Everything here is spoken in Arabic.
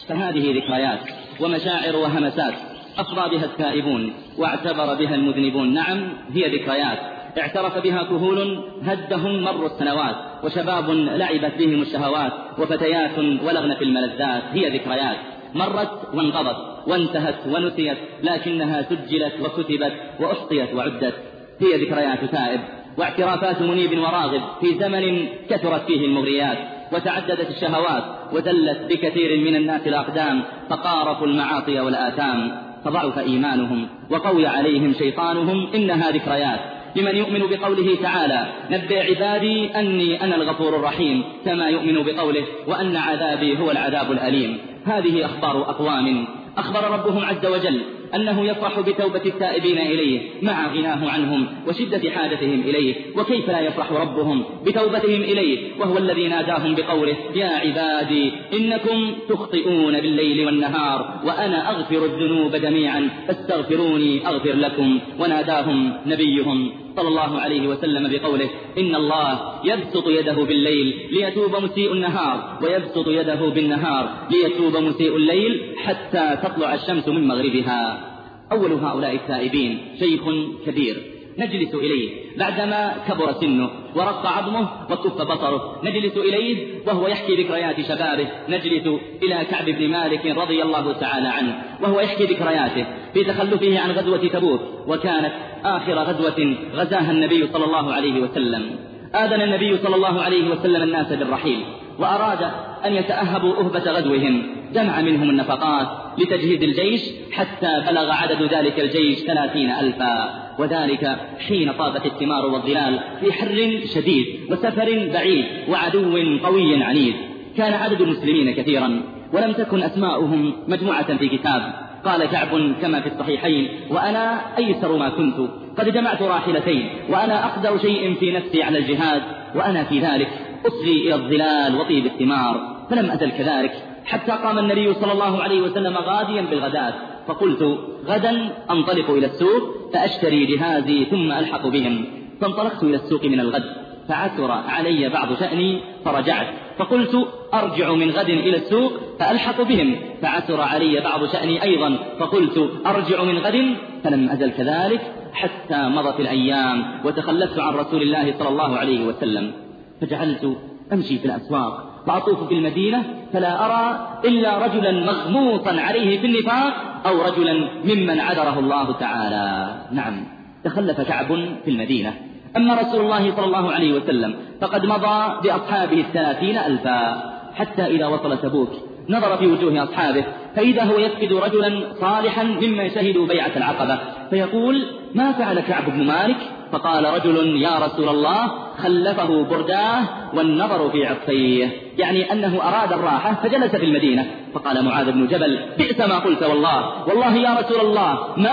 فهذه ذكريات ومشاعر وهمسات أفضى بها التائبون واعتبر بها المذنبون. نعم، هي ذكريات اعترف بها كهول هدهم مر السنوات، وشباب لعبت بهم الشهوات، وفتيات ولغن في الملذات. هي ذكريات مرت وانقضت وانتهت ونسيت، لكنها سجلت وكتبت وأحصيت وعدت. هي ذكريات تائب واعترافات منيب وراغب في زمن كثرت فيه المغريات وتعددت الشهوات، وزلت بكثير من الناس الأقدام، فقارفوا المعاصي والآثام، فضعف إيمانهم وقوي عليهم شيطانهم. إنها ذكريات لمن يؤمن بقوله تعالى: نبئ عبادي أني أنا الغفور الرحيم، كما يؤمن بقوله: وأن عذابي هو العذاب الأليم. هذه أخبار أقوام أخبر ربهم عز وجل أنه يفرح بتوبة التائبين إليه مع غناه عنهم وشدة حاجتهم إليه. وكيف لا يفرح ربهم بتوبتهم إليه وهو الذي ناداهم بقوله: يا عبادي إنكم تخطئون بالليل والنهار وأنا أغفر الذنوب جميعا فاستغفروني أغفر لكم. وناداهم نبيهم صلى الله عليه وسلم بقوله: إن الله يبسط يده بالليل ليتوب مسيء النهار، ويبسط يده بالنهار ليتوب مسيء الليل، حتى تطلع الشمس من مغربها. أول هؤلاء التائبين شيخ كبير نجلس إليه بعدما كبر سنه ورق عظمه وكف بصره، نجلس إليه وهو يحكي ذكريات شبابه. نجلس إلى كعب بن مالك رضي الله تعالى عنه وهو يحكي ذكرياته في تخلفه عن غزوة تبوك، وكانت آخر غزوة غزاها النبي صلى الله عليه وسلم. آذن النبي صلى الله عليه وسلم الناس بالرحيل، وأراد أن يتأهبوا أهبة غزوهم، جمع منهم النفقات لتجهيز الجيش حتى بلغ عدد ذلك الجيش 30,000، وذلك حين طابت الثمار والظلال في حر شديد وسفر بعيد وعدو قوي عنيد. كان عدد المسلمين كثيرا ولم تكن أسماؤهم مجموعة في كتاب. قال كعب كما في الصحيحين: وأنا أيسر ما كنت، قد جمعت راحلتين، وأنا أقدر شيء في نفسي على الجهاد، وأنا في ذلك أصغي إلى الظلال وطيب الثمار. فلم أزل كذلك حتى قام النبي صلى الله عليه وسلم غاديا بالغداة، فقلت: غدا أنطلق إلى السوق فأشتري جهازي ثم ألحق بهم. فانطلقت إلى السوق من الغد، فعثر علي بعض شأني فرجعت، فقلت: أرجع من غد إلى السوق فألحق بهم، فعثر علي بعض شأني أيضا، فقلت: أرجع من غد. فلم أزل كذلك حتى مضت الأيام وتخلفت عن رسول الله صلى الله عليه وسلم، فجعلت أمشي في الأسواق وأطوف في المدينة، فلا أرى إلا رجلا مغموطا عليه في النفاق أو رجلا ممن عذره الله تعالى. نعم، تخلف كعب في المدينة. أما رسول الله صلى الله عليه وسلم فقد مضى بأصحابه 30,000، حتى إذا وصل تبوك نظر في وجوه أصحابه فإذا هو يفقد رجلا صالحا ممن شهدوا بيعة العقبة، فيقول: ما فعل كعب بن مالك؟ فقال رجل: يا رسول الله، خلفه برداه والنظر في عطيه، يعني أنه أراد الراحة فجلس في المدينة. فقال معاذ بن جبل: بئس ما قلت والله، والله يا رسول الله ما